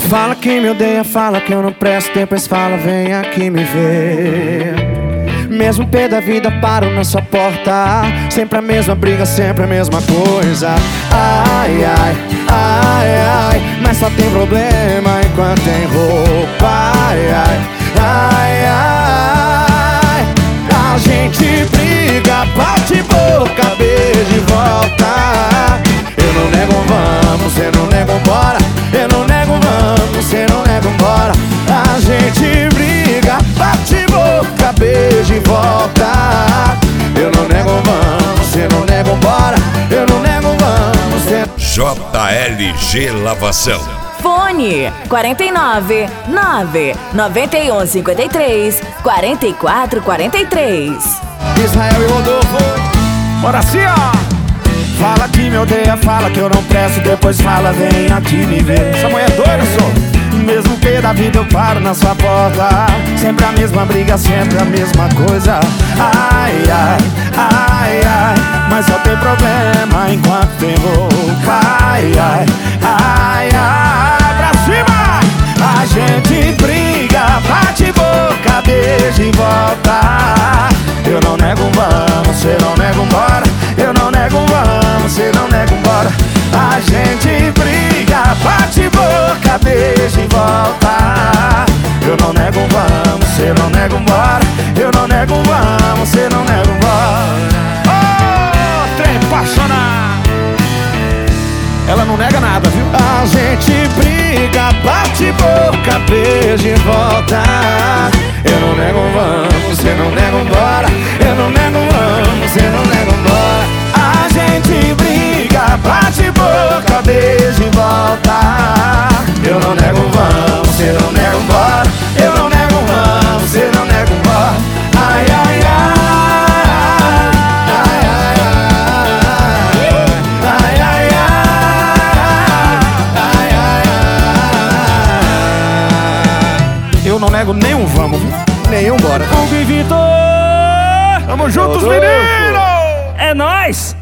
Fala que me odeia, fala que eu não presto, depois fala, vem aqui me ver. Mesmo pé da vida, paro na sua porta. Sempre a mesma briga, sempre a mesma coisa. Ai, ai, ai, ai, mas só tem problema enquanto tem roupa. Ai, ai, ai, ai. A gente briga, bate boca, beijo e volta. Eu não nego um vamos, cê não nega um bora. Eu não nego um vamos, cê não nega um bora. A gente briga, bate boca, beijo e volta. Eu não nego um vamos, cê não nega um bora. Eu não nego um vamos, cê... JLG Lavação. Fone 49 9 91 53 44 43. Israel e Rodolfo. Bora assim, ó. Fala que me odeia, fala que eu não presto, depois fala, vem aqui me ver. Essa mulher é doida, só. Mesmo que da vida eu paro na sua porta. Sempre a mesma briga, sempre a mesma coisa. Ai, ai, ai, ai, mas só tem problema enquanto tem roupa. Ai, ai, ai, ai, pra cima! A gente briga, bate boca, beijo e volta. Eu não nego um vamos, cê não nega um bora. Eu não nego um vamos, cê não nega um bora. A gente briga, bate boca, beijo e volta. Eu não nego um vamos, cê não nega um bora. Eu não nego um vamos, cê não nega um bora. Oh, trem apaixonado. Ela não nega nada, viu? A gente briga, bate boca, beijo e volta. Eu não nego um vamos, cê não nega um bora. Eu não nego um vamos, cê não nega um bora. A gente briga, bate boca, beijo e volta. Eu não nego um vamos, cê não nega um bora. Eu não nego um vamos, cê não nega um bora. Ai, ai, ai. Eu não nego nenhum vamos, nenhum bora. Hugo e Vitor! Tamo juntos, menino! É nóis!